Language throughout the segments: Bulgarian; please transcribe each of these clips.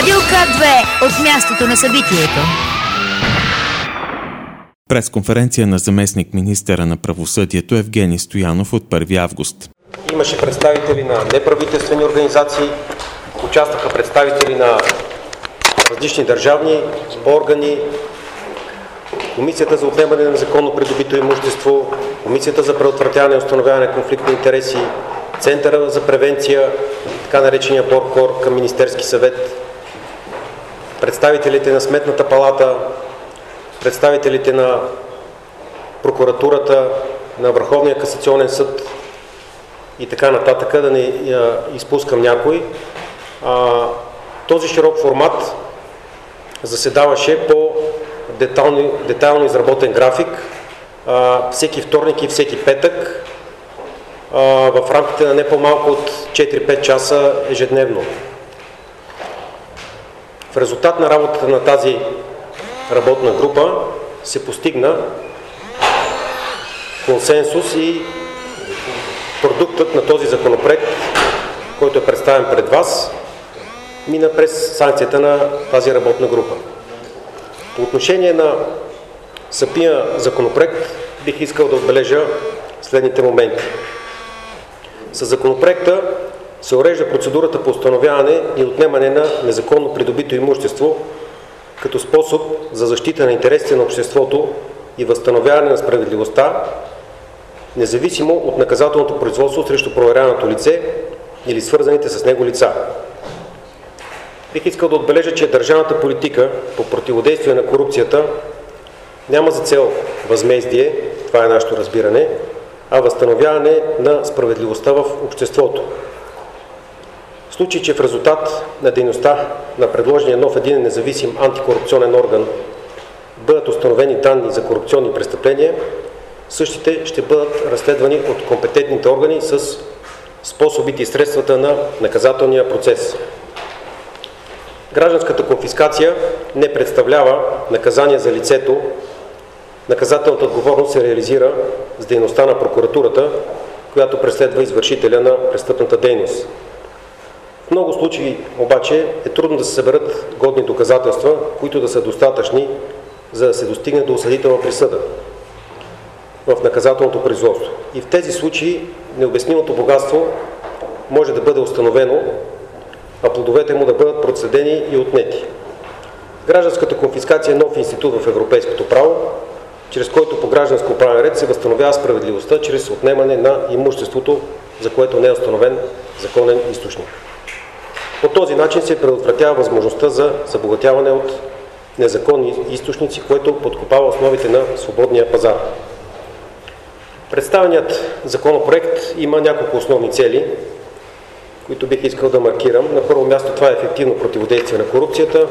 Радио К2 от мястото на събитието. Пресконференция на заместник-министъра на правосъдието Евгений Стоянов от 1 август. Имаше представители на неправителствени организации, участваха представители на различни държавни органи, Комисията за отнемане на незаконно придобито имущество, Комисията за предотвратяване и установяване на конфликт на интереси, Центъра за превенция, така наречения БОРКОР към Министерски съвет, представителите на Сметната палата, представителите на прокуратурата, на Върховния касационен съд и така нататък, да не изпускам някой. Този широк формат заседаваше по детайлно изработен график всеки вторник и всеки петък в рамките на не по-малко от 4-5 часа ежедневно. В резултат на работата на тази работна група се постигна консенсус и продуктът на този законопроект, който е представен пред вас, мина през санкцията на тази работна група. По отношение на самия законопроект бих искал да отбележа следните моменти. Със законопроекта се урежда процедурата по установяване и отнемане на незаконно придобито имущество като способ за защита на интересите на обществото и възстановяване на справедливостта, независимо от наказателното производство срещу проверяваното лице или свързаните с него лица. Бих искал да отбележа, че държавната политика по противодействие на корупцията няма за цел възмездие, това е нашето разбиране, а възстановяване на справедливостта в обществото. В случай, че в резултат на дейността на предложения нов единен независим антикорупционен орган бъдат установени данни за корупционни престъпления, същите ще бъдат разследвани от компетентните органи с способите и средствата на наказателния процес. Гражданската конфискация не представлява наказание за лицето. Наказателната отговорност се реализира с дейността на прокуратурата, която преследва извършителя на престъпната дейност. В много случаи обаче е трудно да се съберат годни доказателства, които да са достатъчни, за да се достигне до осъдителна присъда в наказателното производство. И в тези случаи необяснимото богатство може да бъде установено, а плодовете му да бъдат проследени и отнети. Гражданската конфискация е нов институт в европейското право, чрез който по гражданско правен ред се възстановява справедливостта чрез отнемане на имуществото, за което не е установен законен източник. По този начин се предотвратява възможността за забогатяване от незаконни източници, което подкопава основите на свободния пазар. Представеният законопроект има няколко основни цели, които бих искал да маркирам. На първо място това е ефективно противодействие на корупцията,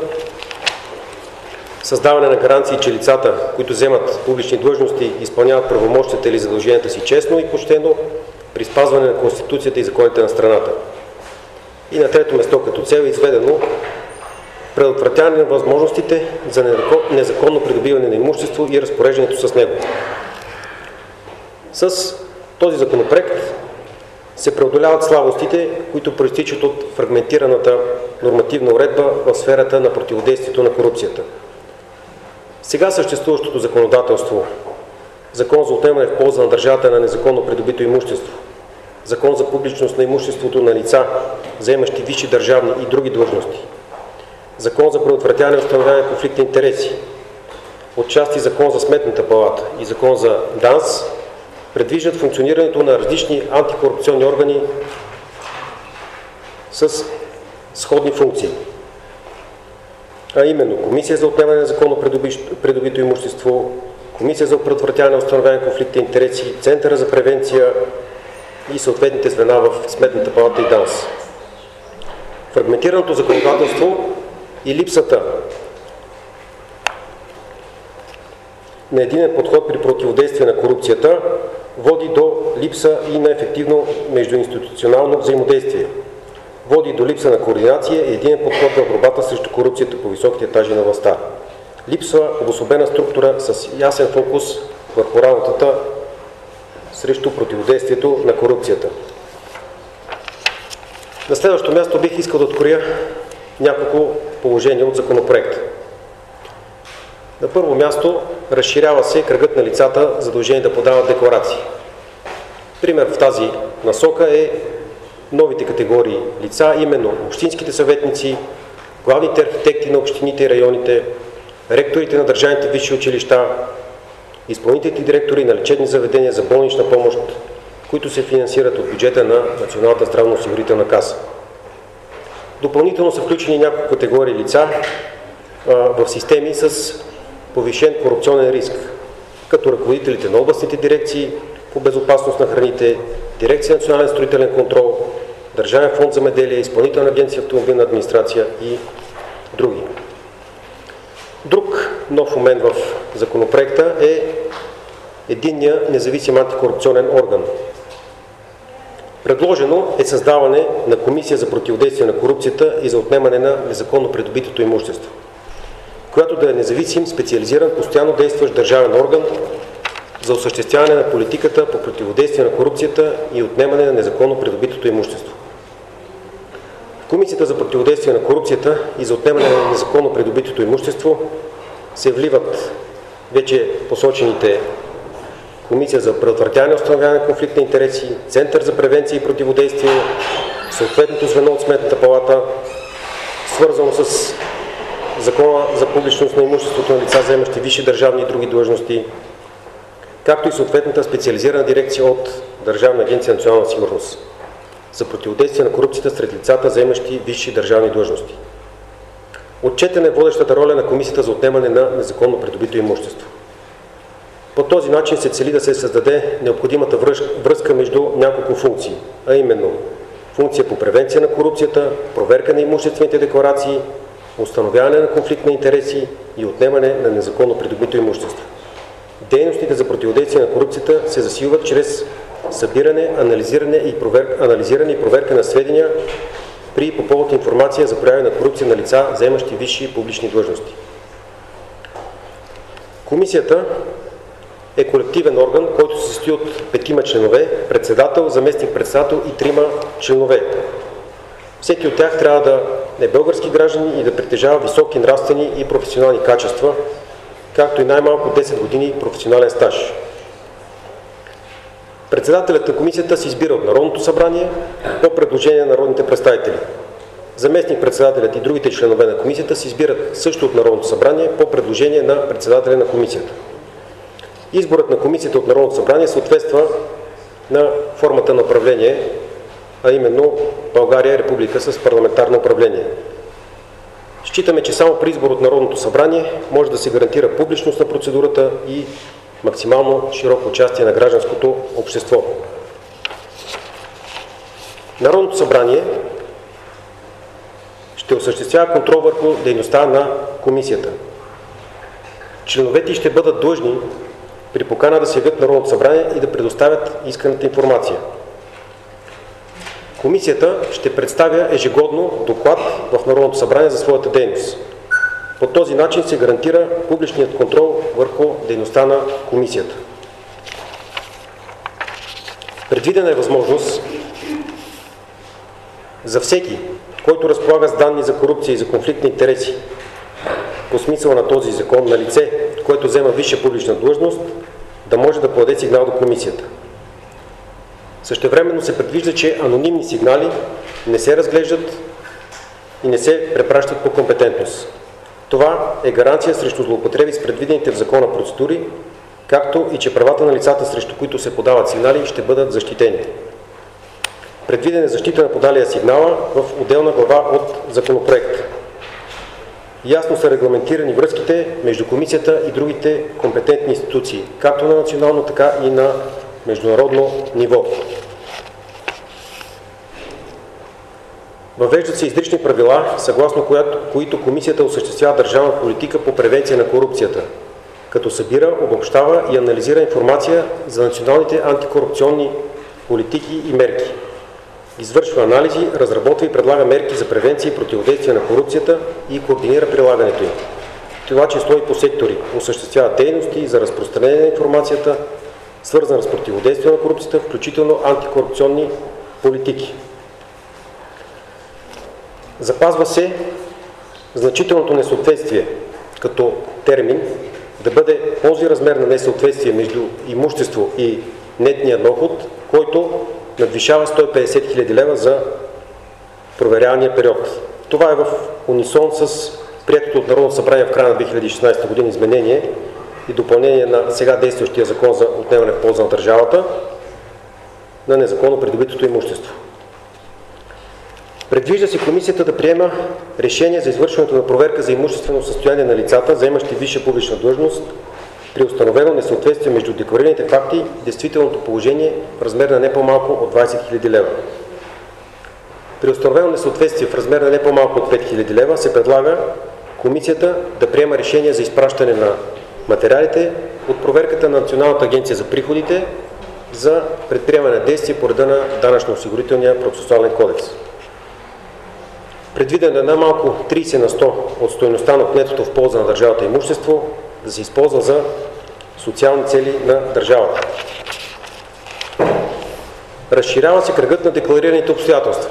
създаване на гаранции, че лицата, които вземат публични длъжности, изпълняват правомощията или задълженията си честно и почтено при спазване на Конституцията и законите на страната. И на трето място като цел е изведено предотвратяване на възможностите за незаконно придобиване на имущество и разпореждането с него. С този законопроект се преодоляват слабостите, които проистичат от фрагментираната нормативна уредба в сферата на противодействието на корупцията. Сега съществуващото законодателство, Закон за отнемане в полза на държавата на незаконно придобито имущество, Закон за публичност на имуществото на лица, заемащи висши държавни и други длъжности, Закон за предотвратяване и установяване на конфликт на интереси, отчасти Закон за Сметната палата и Закон за ДАНС, предвиждат функционирането на различни антикорупционни органи с сходни функции. А именно Комисия за отнемане на законно придобито имущество, Комисия за предотвратяване и установяване на конфликт на интереси, Центъра за превенция и съответните звена в Сметната палата и ДАНС. Фрагментираното законодателство и липсата на единен подход при противодействие на корупцията води до липса и на ефективно междуинституционално взаимодействие. Води до липса на координация и единен подход в борбата срещу корупцията по високите етажи на властта. Липсва обособена структура с ясен фокус върху работата срещу противодействието на корупцията. На следващо място бих искал да откроя няколко положения от законопроекта. На първо място, разширява се кръгът на лицата, задължени да подават декларации. Пример в тази насока е новите категории лица, именно общинските съветници, главните архитекти на общините и районите, ректорите на държавните висши училища, изпълнителните директори на лечебни заведения за болнична помощ, които се финансират от бюджета на Националната здравноосигурителна каса. Допълнително са включени няколко категории лица в системи с повишен корупционен риск, като ръководителите на областните дирекции по безопасност на храните, Дирекция национален строителен контрол, Държавен фонд земеделие, Изпълнителна агенция автомобилна администрация и други. Друг нов момент в законопроекта е единния независим антикорупционен орган. Предложено е създаване на Комисия за противодействие на корупцията и за отнемане на незаконно придобитото имущество, която да е независим, специализиран, постоянно действащ държавен орган за осъществяване на политиката по противодействие на корупцията и отнемане на незаконно придобитото имущество. В Комисията за противодействие на корупцията и за отнемане на незаконно придобитото имущество се вливат вече посочените Комисия за предотвратяване и установяване на конфликт на интереси, Център за превенция и противодействие, съответното звено от Сметната палата, свързано с Закона за публичност на имуществото на лица, заемащи висши държавни и други длъжности, както и съответната специализирана дирекция от Държавна агенция национална сигурност за противодействие на корупцията сред лицата, заемащи висши държавни длъжности. Отчетена е водещата роля на Комисията за отнемане на незаконно придобито имущество. По този начин се цели да се създаде необходимата връзка между няколко функции, а именно функция по превенция на корупцията, проверка на имуществените декларации, установяване на конфликт на интереси и отнемане на незаконно придобито имущество. Дейностите за противодействие на корупцията се засилват чрез събиране, анализиране и проверка на сведения при по повод информация за прояви на корупция на лица, заемащи висши публични длъжности. Комисията е колективен орган, който се състои от 5 членове, председател, заместник-председател и 3 членове. Всеки от тях трябва да е български гражданин и да притежава високи нравствени и професионални качества, както и най-малко 10 години професионален стаж. Председателят на комисията се избира от Народното събрание по предложение на народните представители. Заместник-председателят и другите членове на комисията се избират също от Народното събрание по предложение на председателя на комисията. Изборът на комисията от Народното събрание съответства на формата на управление, а именно България е република с парламентарно управление. Считаме, че само при избор от Народното събрание може да се гарантира публичност на процедурата и максимално широко участие на гражданското общество. Народното събрание ще осъществява контрол върху дейността на комисията. Членовете ще бъдат длъжни при покана да се явят в Народното събрание и да предоставят исканата информация. Комисията ще представя ежегодно доклад в Народното събрание за своята дейност. По този начин се гарантира публичният контрол върху дейността на комисията. Предвидена е възможност за всеки, който разполага с данни за корупция и за конфликт на интереси по смисъла на този закон, на лице, което взема висша публична длъжност, да може да подаде сигнал до комисията. Същевременно се предвижда, че анонимни сигнали не се разглеждат и не се препращат по компетентност. Това е гаранция срещу злоупотреби с предвидените в закона процедури, както и че правата на лицата, срещу които се подават сигнали, ще бъдат защитени. Предвидена е защита на подалия сигнала в отделна глава от законопроекта. Ясно са регламентирани връзките между комисията и другите компетентни институции, както на национално, така и на международно ниво. Въвеждат се изрични правила, съгласно които комисията осъществява държавна политика по превенция на корупцията, като събира, обобщава и анализира информация за националните антикорупционни политики и мерки. Извършва анализи, разработва и предлага мерки за превенция и противодействие на корупцията и координира прилагането им. В това число и по сектори осъществява дейности за разпространение на информацията, свързана с противодействие на корупцията, включително антикорупционни политики. Запазва се значителното несъответствие като термин да бъде този размер на несъответствие между имущество и нетния доход, който надвишава 150 000 лева за проверявания период. Това е в унисон с приетото от Народното събрание в края на 2016 година изменение и допълнение на сега действащия закон за отнемане в полза на държавата на незаконно придобитото имущество. Предвижда се комисията да приема решение за извършването на проверка за имуществено състояние на лицата, заемащи висша публична длъжност, при установено несъответствие между декларираните факти и действителното положение в размер на не по-малко от 20 000 лева. При установено несъответствие в размер на не по-малко от 5 000 лева се предлага комисията да приема решение за изпращане на материалите от проверката на Националната агенция за приходите за предприемане на действия по реда на Данъчно-осигурителния процесуален кодекс. Предвидено е най-малко 30 на 100 от стойността на отнетото в полза на държавата имущество да се използва за социални цели на държавата. Разширява се кръгът на декларираните обстоятелства.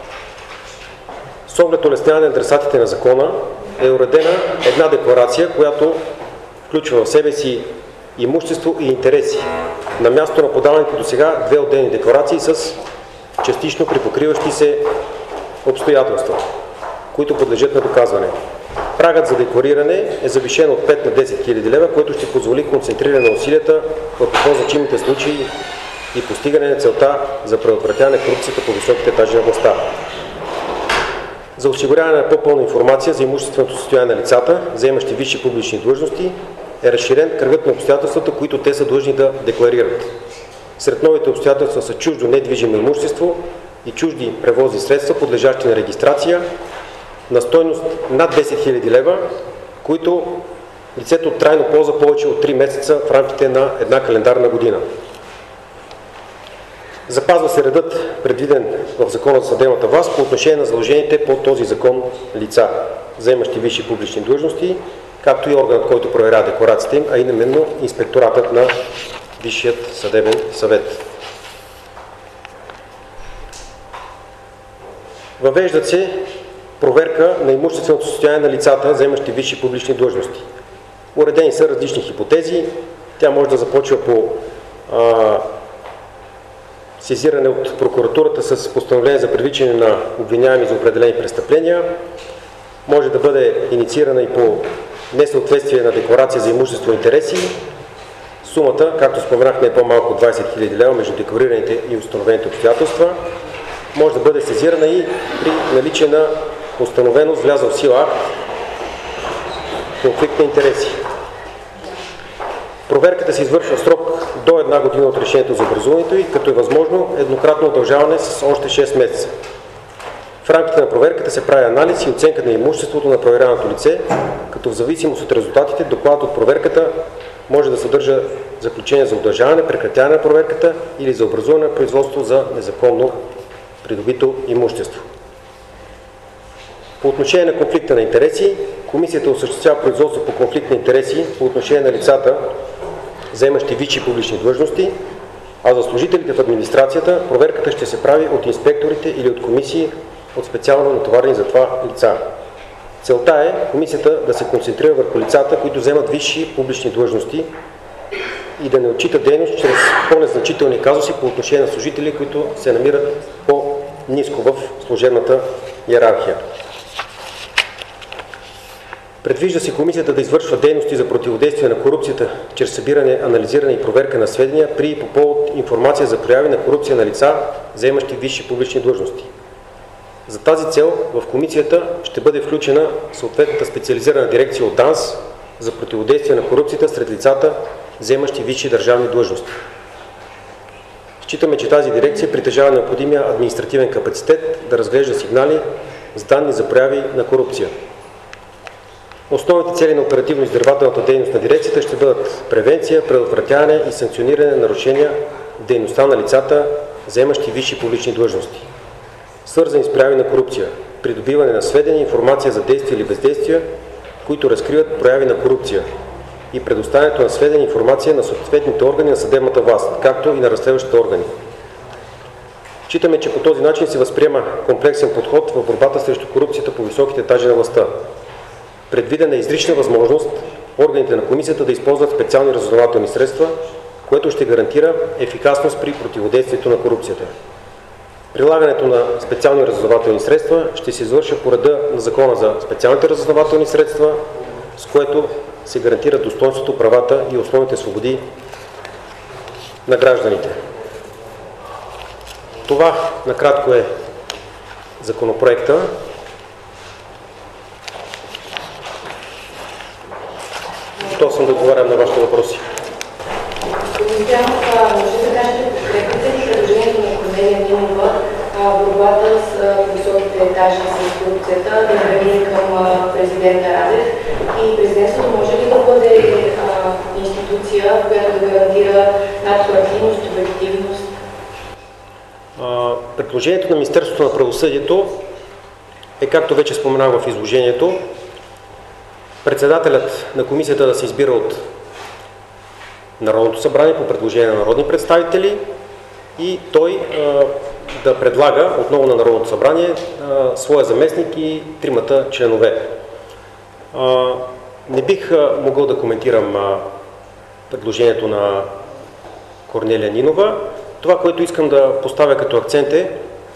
С оглед улесняване на адресатите на закона е уредена една декларация, която включва в себе си имущество и интереси. На място на подаването до сега две отделни декларации с частично припокриващи се обстоятелства, които подлежат на доказване. Прагът за деклариране е завишен от 5 на 10 000 лева, което ще позволи концентриране на усилията върху по-значимите случаи и постигане на целта за предотвратяване на корупцията по високите етажи на властта. За осигуряване на по-пълна информация за имущественото състояние на лицата, заемащи висши публични длъжности, е разширен кръгът на обстоятелствата, които те са длъжни да декларират. Сред новите обстоятелства са чуждо недвижимо имущество и чужди превозни средства, подлежащи на регистрация, на стойност над 10 000 лева, които лицето трайно ползва повече от 3 месеца в рамките на една календарна година. Запазва се редът, предвиден в Закона за съдебната власт, по отношение на задължените по този закон лица, заемащи висши публични длъжности, както и органът, който проверява декларациите им, а именно инспекторатът на Висшият съдебен съвет. Въвеждат се проверка на имущественото състояние на лицата, заемащи висши публични длъжности. Уредени са различни хипотези. Тя може да започва по сезиране от прокуратурата с постановление за привличане на обвиняеми за определени престъпления. Може да бъде инициирана и по несъответствие на декларация за имущество и интереси. Сумата, както споменах, не е по-малко от 20 000 лева между декларираните и установените обстоятелства. Може да бъде сезирана и при наличие на установено с влязъл в сила акт конфликт на интереси. Проверката се извършва в срок до 1 година от решението за образуването и като е възможно еднократно удължаване с още 6 месеца. В рамките на проверката се прави анализ и оценка на имуществото на проверяваното лице, като в зависимост от резултатите докладът от проверката може да съдържа заключение за удължаване, прекратяване на проверката или за образуване на производство за незаконно придобито имущество. По отношение на конфликта на интереси, комисията осъществява производство по конфликт на интереси по отношение на лицата, заемащи висши публични длъжности, а за служителите в администрацията проверката ще се прави от инспекторите или от комисии от специално натоварени за това лица. Целта е комисията да се концентрира върху лицата, които вземат висши публични длъжности и да не отчита дейност чрез по-незначителни казуси по отношение на служители, които се намират по-ниско в служебната иерархия. Предвижда се комисията да извършва дейности за противодействие на корупцията чрез събиране, анализиране и проверка на сведения при и по повод информация за прояви на корупция на лица, заемащи висши публични длъжности. За тази цел в комисията ще бъде включена съответната специализирана дирекция от ДАНС за противодействие на корупцията сред лицата, заемащи висши държавни длъжности. Считаме, че тази дирекция притежава необходимия административен капацитет да разглежда сигнали с данни за прояви на корупция. Основните цели на оперативно-издирвателната дейност на дирекцията ще бъдат превенция, предотвратяване и санкциониране на нарушения в дейността на лицата, заемащи висши публични длъжности, свързани с прояви на корупция, придобиване на сведения, информация за действия или бездействия, които разкриват прояви на корупция и предоставянето на сведения и информация на съответните органи на съдебната власт, както и на разследващите органи. Считаме, че по този начин се възприема комплексен подход в борбата срещу корупцията по високите етажи на властта. Предвидена е изрична възможност органите на комисията да използват специални разузнавателни средства, което ще гарантира ефикасност при противодействието на корупцията. Прилагането на специални разузнавателни средства ще се извършва по реда на Закона за специалните разузнавателни средства, с което се гарантира достойнството, правата и основните свободи на гражданите. Това накратко е законопроекта. Готов съм да отговарям на вашите въпроси. Може да кажете, подкрепите ли предложението на Корнелия Нинова борбата с високите етажи с корупцията да навреди към президента Радев и президентството може ли да бъде институция, която да гарантира надпартийност, обективност? Предложението на Министерството на правосъдието е, както вече споменах в изложението, председателят на комисията да се избира от Народното събрание по предложение на народни представители и той да предлага отново на Народното събрание своя заместник и тримата членове. Не бих могъл да коментирам предложението на Корнелия Нинова. Това, което искам да поставя като акцент е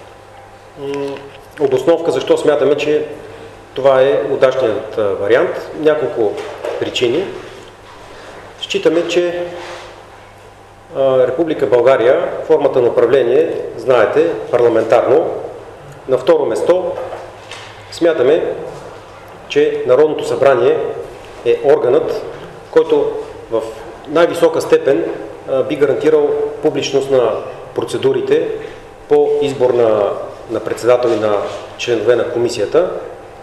обосновка защо смятаме, че това е удачният вариант. Няколко причини. Считаме, че Република България, формата на управление, знаете, парламентарно. На второ место, смятаме, че Народното събрание е органът, който в най-висока степен би гарантирал публичност на процедурите по избор на председатели на членове на комисията.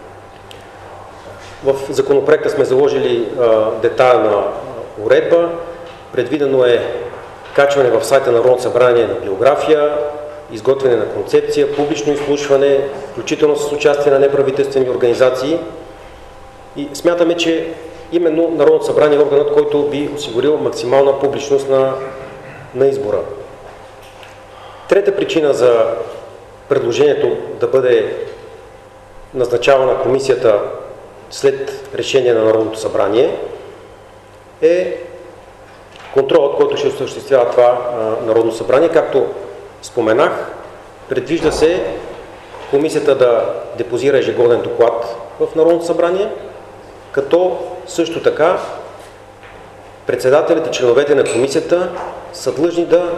В законопроекта сме заложили детайлна уредба. Предвидено е качване в сайта на Народното събрание на биография, изготвяне на концепция, публично изслушване, включително с участие на неправителствени организации. И смятаме, че именно Народното събрание е органът, който би осигурил максимална публичност на избора. Трета причина за предложението да бъде назначавана комисията след решение на Народното събрание е контролът, който ще осъществява това Народно събрание. Както споменах, предвижда се комисията да депозира ежегоден доклад в Народното събрание, като също така председателите и членовете на комисията са длъжни да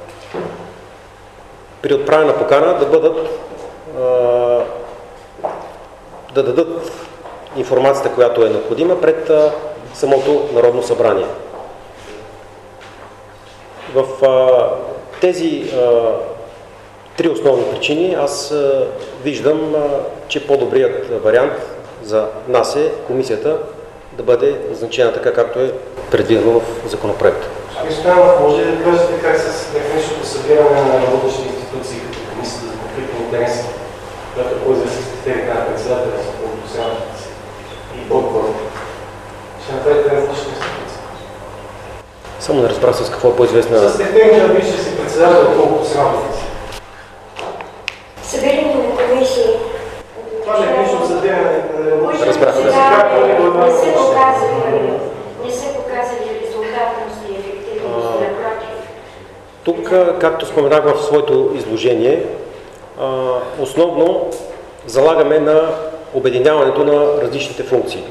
при отправена покана да дадат информацията, която е необходима пред самото Народно събрание. В тези три основни причини аз виждам, че по-добрият вариант за нас е комисията да бъде назначена така, както е предвидено в законопроекта. Стоянов, може ли да кажете как с механичното събиране на работещи институции като комисията за конфликт на интереси, която ползва с критериите на председателя за пълнопосяващите и прокурор, ще направите различни институции? Само не разбрах с какво е по-известна... С техника да вижте си председател на пълнопосяващите. Събиране на комисии. Това механично събиране на работещи Разбрах, да. Не са показали резултатност и ефективност, напротив. Тук, както споменах в своето изложение, основно залагаме на обединяването на различните функции.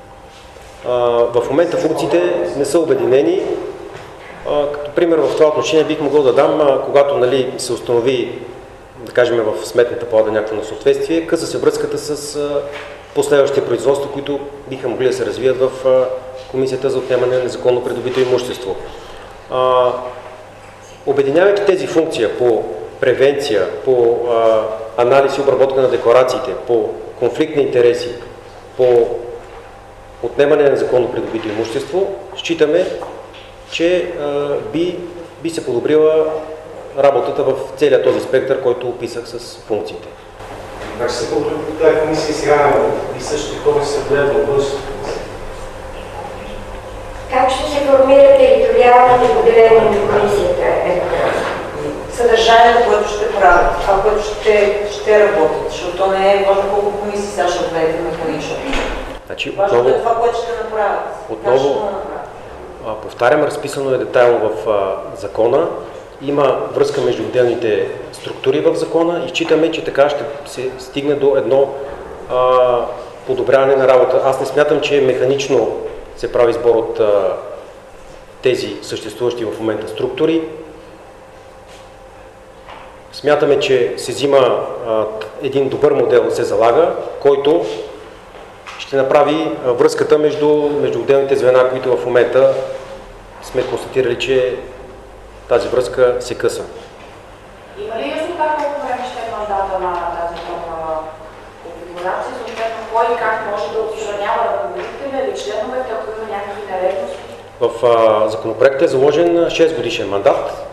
В момента функциите не са обединени. Като пример в това отношение бих могъл да дам, когато се установи, да кажем в сметната палата някакво несъответствие, къса се връзката с последващите производства, които биха могли да се развият в Комисията за отнемане на незаконно придобито имущество. Обединявайки тези функции по превенция, по анализ и обработка на декларациите, по конфликт на интереси, по отнемане на незаконно придобито имущество, считаме, че би се подобрила работата в целия този спектър, който описах с функциите. Как ще се подобри тази комисия сега и същите хора се гледат в бъдещата комисия? Как ще се формира териториалното поделение на комисията? Съдържанието, което ще правят, това, което ще работят, защото не е важно колко комисии сега ще гледате механично. Значи, Важното е това, което ще направят. Отново, повтарям, разписано е детайлно в закона. Има връзка между отделните структури в закона и считаме, че така ще се стигне до едно подобряване на работа. Аз не смятам, че механично се прави сбор от тези съществуващи в момента структури. Смятаме, че се взима един добър модел, се залага, който ще направи връзката между отделните звена, които в момента сме констатирали, че тази връзка се къса. Има ли яснота колко време ще е мандата на тази нова конфигурация? Съответно, кой и как може да отстранява ръководителя или членовете, ако има някакви нередности? В законопроекта е заложен 6 годишен мандат,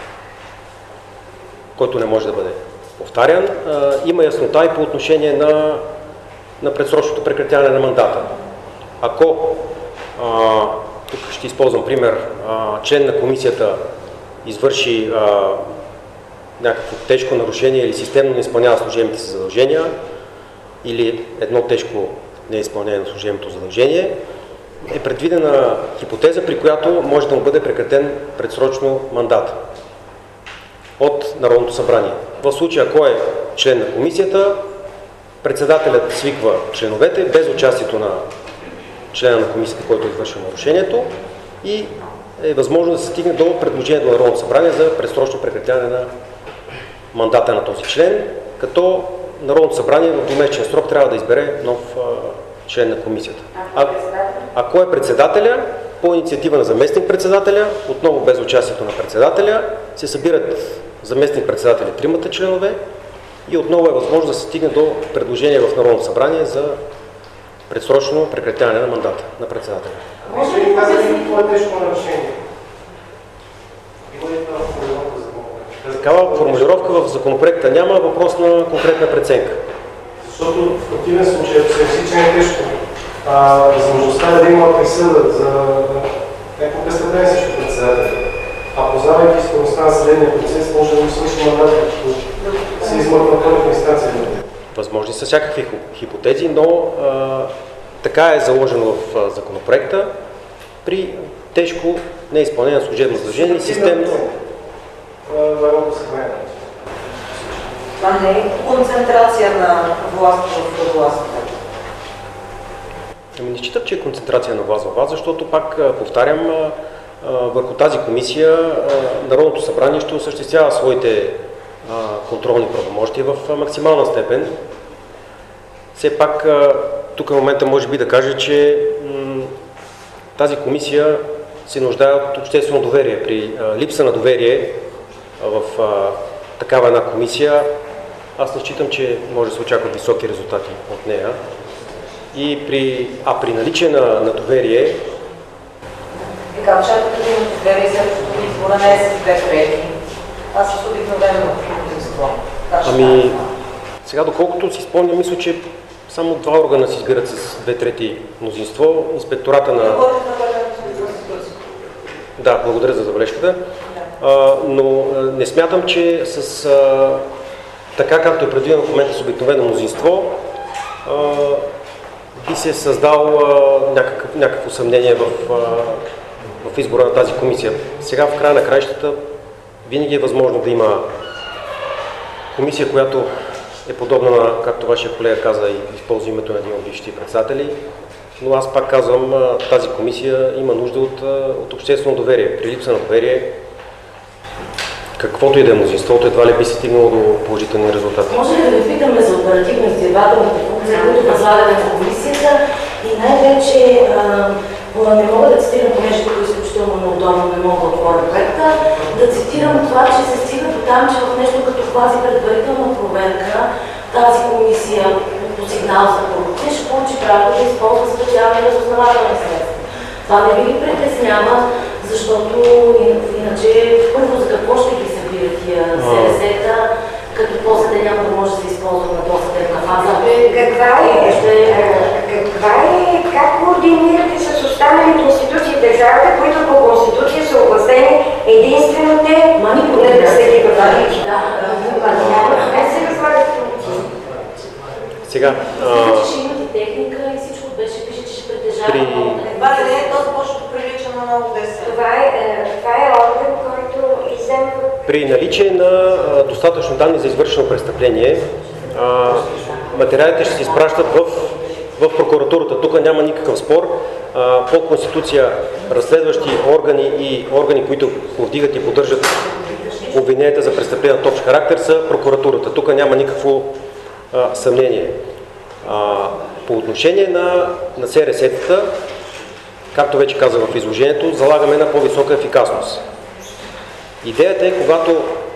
който не може да бъде повтарян. Има яснота и по отношение на предсрочното прекратяване на мандата. Ако, тук ще използвам пример, член на комисията извърши някакво тежко нарушение или системно не изпълнява служебните си задължения или едно тежко неизпълнение на служебното задължение, е предвидена хипотеза, при която може да му бъде прекратен предсрочно мандат от Народното събрание. В случая, ако е член на комисията, председателят свиква членовете без участието на члена на комисията, който е извършил нарушението, и е възможно да се стигне до предложението на Народното събрание за предсрочно прекратяване на мандата на този член, като Народното събрание в двумесечен срок трябва да избере нов член на комисията. Ако е председателя, по инициатива на заместник-председателя, отново без участието на председателя, се събират заместник-председатели тримата членове и отново е възможно да се стигне до предложение в Народното събрание за предсрочно прекратяване на мандата на председателя. Може ли казали това тежко нарушение? Такава формулировка в законопроекта няма, въпрос на конкретна преценка. Защото в противен случай, ако се реши, че не е тежко, възможността е да има присъда за някакво престъпление срещу председателя. А познавайки скоростта на съдебния процес, може да му свърши мандат, като се измъртва в инстанция. Възможни са всякакви хипотези, но така е заложено в законопроекта при тежко неизпълнение на служебно задължение и системно. Това не е концентрация на власт в властта. Не считам, че е концентрация на власт във власт, защото пак повтарям, върху тази комисия Народното събрание ще осъществява своите контролни правомощия в максимална степен. Все пак тук в момента може би да кажа, че тази комисия се нуждае от обществено доверие. При липса на доверие в такава една комисия, аз не считам, че може да се очакват високи резултати от нея. И при наличие на доверие... Така, очаквате да има доверие, след като избора не е с 2 трети. Аз с обикновено мнозинство. Ами, сега доколкото си спомня, мисля, че само 2 органа се избират с 2 трети мнозинство. Инспектората на... Да, благодаря за забележката. Но не смятам, че с така както е предвидено в момента с обикновено мнозинство, би се създал някакво съмнение в избора на тази комисия. Сега в края на краищата винаги е възможно да има комисия, която е подобна на, както вашия колега каза, и използва името на един от бившите председатели, но аз пак казвам, тази комисия има нужда от обществено доверие. При липса на доверие, каквото и да е мнозинството, едва ли би се стигнало до положителни резултати. Може ли да ви питаме за оперативно-издирвателните функции, които възлагаме на комисията и най-вече не мога да цитирам, понеже тук изключително неудобно не мога да отворя проекта, да цитирам това, че се стига до там, че в нещо като квази предварителна проверка тази комисия по сигнал за корупция ще получи право да използва специални разузнавателни средства. Това не ви ли притеснява, защото иначе първо за какво ще ги събират тия СРС-та, като после те няма да може да се използват на досъдебна фаза. Как координирате с останалите институции в държавата, които по Конституция са огласени единствено те манипулират да се ги Сега... Ще имате техника и всичко беше Едва ли не, то започва да прилича на много десет. Това е орган, който изземва... При наличие на достатъчно данни за извършено престъпление, материалите ще се изпращат в прокуратурата. Тук няма никакъв спор. По Конституция разследващи органи и органи, които повдигат и поддържат обвиненията за престъпления от общ характер, са прокуратурата. Тук няма никакво съмнение. По отношение на СРС-тата, както вече казах в изложението, залагаме на по-висока ефикасност. Идеята е, когато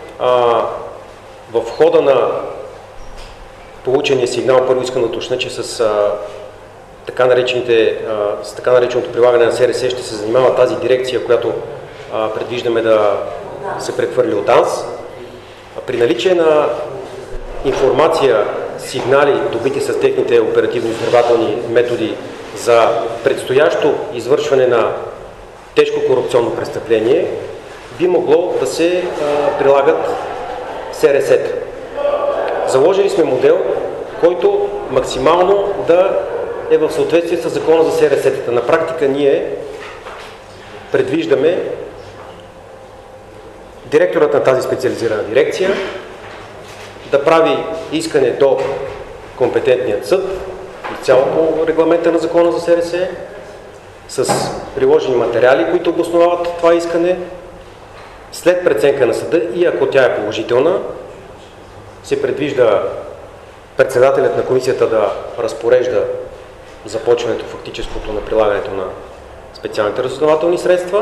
в хода на получения сигнал, първо искам да уточня, че с така нареченото прилагане на СРС ще се занимава тази дирекция, която предвиждаме да се прехвърли от ДАНС. При наличие на информация, сигнали, добити с техните оперативно-издирвателни методи за предстоящо извършване на тежко корупционно престъпление, би могло да се прилагат СРС-та. Заложили сме модел, който максимално да е в съответствие с закона за СРС-тата. На практика ние предвиждаме директорът на тази специализирана дирекция да прави искане до компетентният съд, изцяло по регламента на закона за СРС, с приложени материали, които обосновават това искане. След преценка на съда и ако тя е положителна, се предвижда председателят на комисията да разпорежда започването фактическото на прилагането на специалните разузнавателни средства.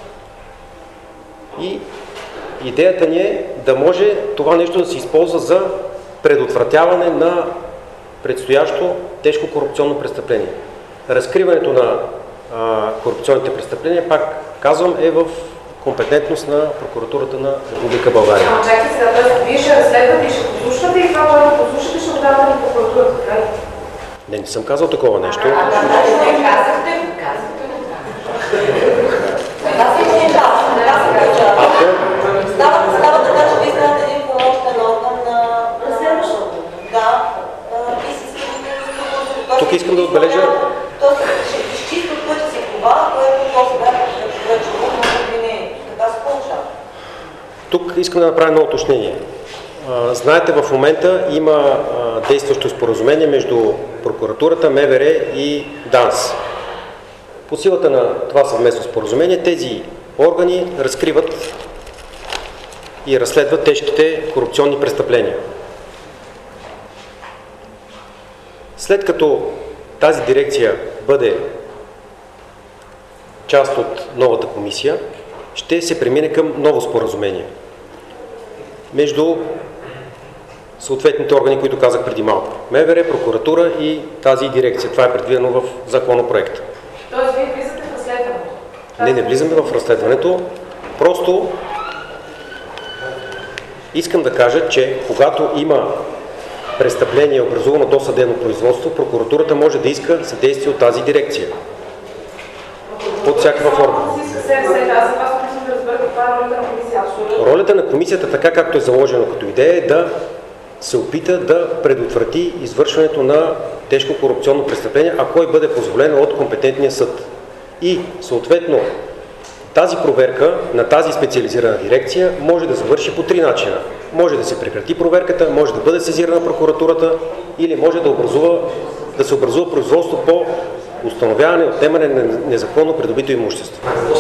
И идеята ни е да може това нещо да се използва за предотвратяване на предстоящо тежко корупционно престъпление. Разкриването на корупционните престъпления, пак казвам, е в компетентност на прокуратурата на Република България. Чакайте сега, вие ще разследвате и ще послушвате и това, което послушате, ще го давате на прокуратурата, така ли? Не съм казал такова нещо. Става така, че ви станете един помощен орган на разследващото. Да, и си искате... Тук искам да отбележа... Тоест, ще изчиства пътя си това, което по-сега вече на обвинението. Така се получава. Тук искам да направя едно уточнение. Знаете, в момента има действащо споразумение между прокуратурата, МВР и ДАНС. По силата на това съвместно споразумение тези органи разкриват и разследват тежките корупционни престъпления. След като тази дирекция бъде част от новата комисия, ще се премине към ново споразумение между съответните органи, които казах преди малко. МВР, прокуратура и тази дирекция. Това е предвидено в законопроекта. Тоест, вие влизате в разследването? Не влизаме в разследването. Просто искам да кажа, че когато има престъпление, образувано досъдебно производство, прокуратурата може да иска съдействие от тази дирекция. Под всякаква форма. Ролята на комисията, така както е заложено като идея, е да се опита да предотврати извършването на тежко корупционно престъпление, ако и бъде позволено от компетентния съд. И съответно тази проверка на тази специализирана дирекция може да завърши по три начина. Може да се прекрати проверката, може да бъде сезирана прокуратурата или може да се образува производство по установяване и отнемане на незаконно придобито имущество.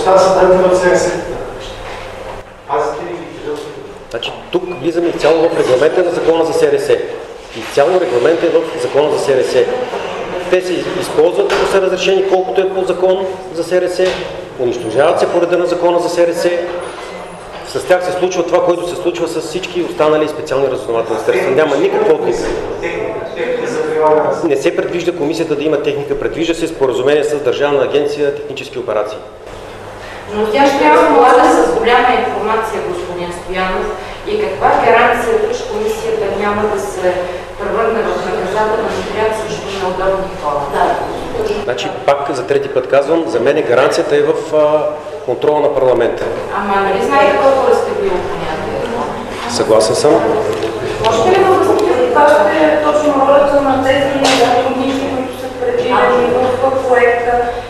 Значи, тук влизаме изцяло в регламента на закона за СРС. Изцяло регламент е в закона за СРС. Те се използват, ако са разрешени, колкото е по закон за СРС, унищожават се по реда на закона за СРС. С тях се случва това, което се случва с всички останали специални разузнавателни средства. Няма никакво отлика. Не се предвижда комисията да има техника, предвижда се споразумение с Държавна агенция технически операции. Но тя ще разполага с голяма информация, господин Стоянов, и каква гаранция, че комисията няма да се превърне в наказателен материал срещу неудобни хора? Значи, пак за трети път казвам, за мен гаранцията е в контрола на парламента. Ама нали знаете колко разтегливо понятие? Съгласен съм. Можете ли да кажете точно ролята на тези комисии, които са предвидени в проекта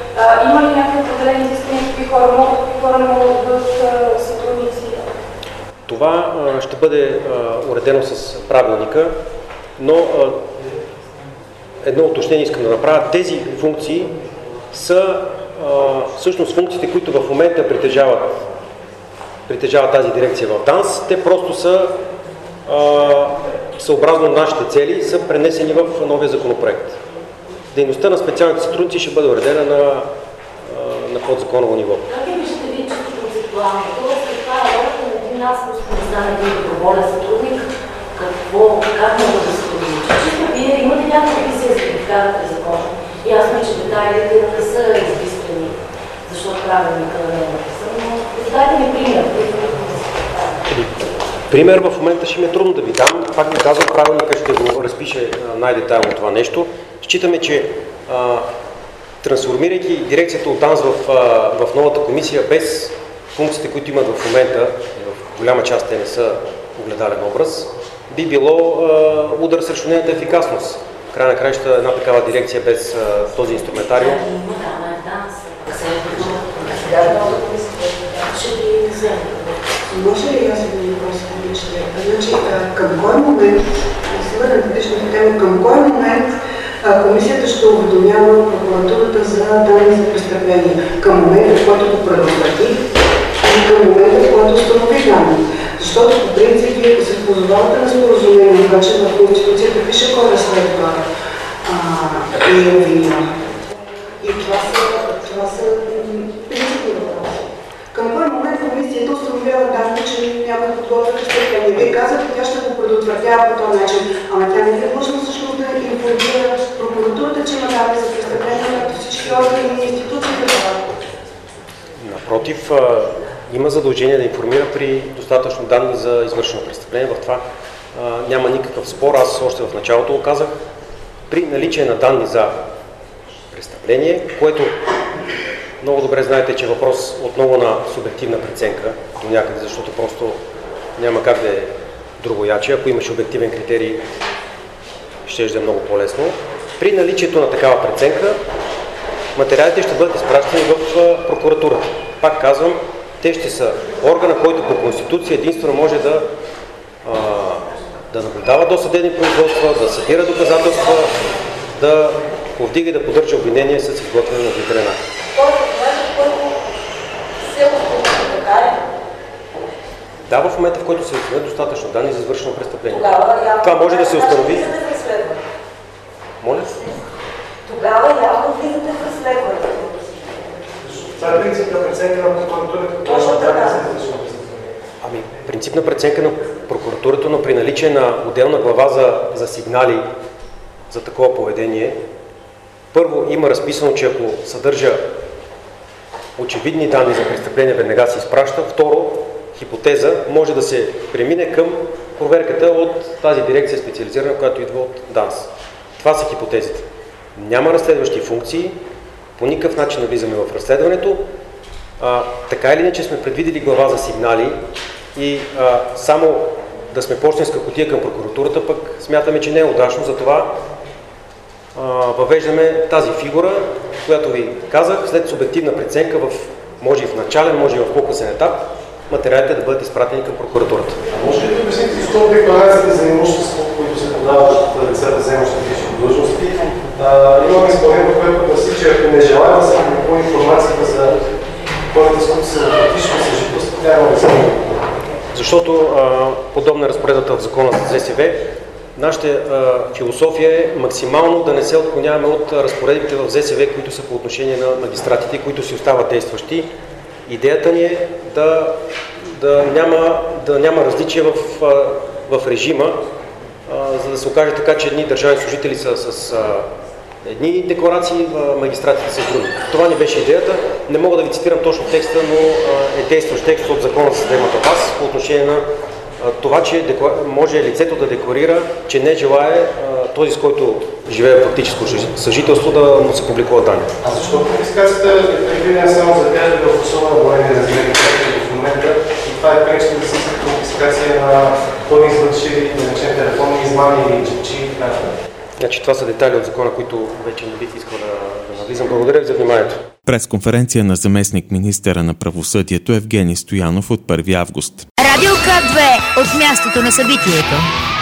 ще бъде уредено с правилника, но едно уточнение искам да направя. Тези функции са всъщност функциите, които в момента притежават тази дирекция в ДАНС. Те просто са съобразно нашите цели, са пренесени в новия законопроект. Дейността на специалните сътрудници ще бъде уредена на подзаконово ниво. Как я виждате вие чисто концептуално? Тоест, каква е ролята на един аз, просто не стане един доброволен сътрудник, как мога да се продължи? Чисто вие имате някаква визия за да вкарате закона. Ясно, че детайлите не са изписани, защото правилника не е написан, но дайте ми пример. Пример в момента ще ми е трудно да ви дам. Пак ви казвам, правилника ще го разпише най-детайлно това нещо. Считаме, че трансформирайки дирекцията от ДАНС в новата комисия без функциите, които имат в момента, в голяма част те не са огледален образ, би било удар срещу нейната ефикасност. В края на краища една такава дирекция без този инструментариум. Може ли аз един въпрос? Значи, към кой момент, да се върнем предишната тема, към кой момент комисията ще уведомява прокуратурата за данни за престъпления? Към момента, в който го предотврати и към момента, в който установи данни? Защото по принцип, вие ако се позовавате на споразумение, обаче в Конституцията пише кой разследва и обвинява. И това са принципни въпроси. Към кой момент комисията установява данни, че няма да подготвя престъпление? Вие казвате, тя ще го предотвратява по този начин, ама тя не е длъжна всъщност да информира прокуратурата, че има данни за престъпление, както всички органи и институции да. Напротив, има задължение да информира при достатъчно данни за извършено престъпление. В това няма никакъв спор. Аз още в началото го казах. При наличие на данни за престъпление, което много добре знаете, че е въпрос отново на субективна преценка до някъде, защото просто няма как да е другояче. Ако имаш обективен критерий, ще е много по-лесно. При наличието на такава преценка, материалите ще бъдат изпращани в прокуратурата. Пак казвам, те ще са органа, който по Конституция единствено може да наблюдава досъдебни производства, да събира доказателства, да повдига и да поддържа обвинение с изготвяне на обвинителен акт. Да, в момента, в който се установят достатъчно данни за извършено престъпление. Това може да се установи. Моля? Тогава явно влизате в разследването. Това е принципна преценка на прокуратурата. Точно така. Ами, принципна преценка на прокуратурата, но при наличие на отделна глава за сигнали за такова поведение, първо има разписано, че ако съдържа очевидни данни за престъпление, веднага се изпраща. Второ, хипотеза може да се премине към проверката от тази дирекция специализирана, която идва от ДАНС. Това са хипотезите. Няма разследващи функции, по никакъв начин не влизаме в разследването. Така или иначе сме предвидели глава за сигнали и само да сме почтенска кутия към прокуратурата, пък смятаме, че не е удачно, затова въвеждаме тази фигура, която ви казах, след субективна преценка, може и в начален, може и в по-късен етап, материалите да бъдат изпратени към прокуратурата. А може ли да обясните защо декларациите за имущество, които се подават от лицата, заемащи висши длъжности, имаме изпълнение, което гласи, че ако не желая да се публикува информацията за хората, с които се фактическо съжителство, тя няма да се публикува? Защото подобна разпоредбата в закона за ЗСВ, нашата философия е максимално да не се отклоняваме от разпоредбите в ЗСВ, които са по отношение на магистратите, които си остават действащи. Идеята ни е да няма различие в режима, за да се окаже така, че едни държавни служители са с едни декларации, магистратите са с други. Това ни беше идеята. Не мога да ви цитирам точно текста, но е действащ текст от закона за съдебната власт по отношение на това, че може лицето да декларира, че не желае този, с който живее фактическо съжителство, да му се публикува данни. А защо конфискацията е предвидена само за тях в особено големи размери, в момента, и това е пречка да се иска конфискация на кой извърши, да речем, телефонни измами или чипчи и така. Значи, това са детайли от закона, които вече не бих искал да навлизам. Благодаря ви за вниманието. Пресконференция на заместник министъра на правосъдието Евгени Стоянов от 1 август. Радио К2 от мястото на събитието.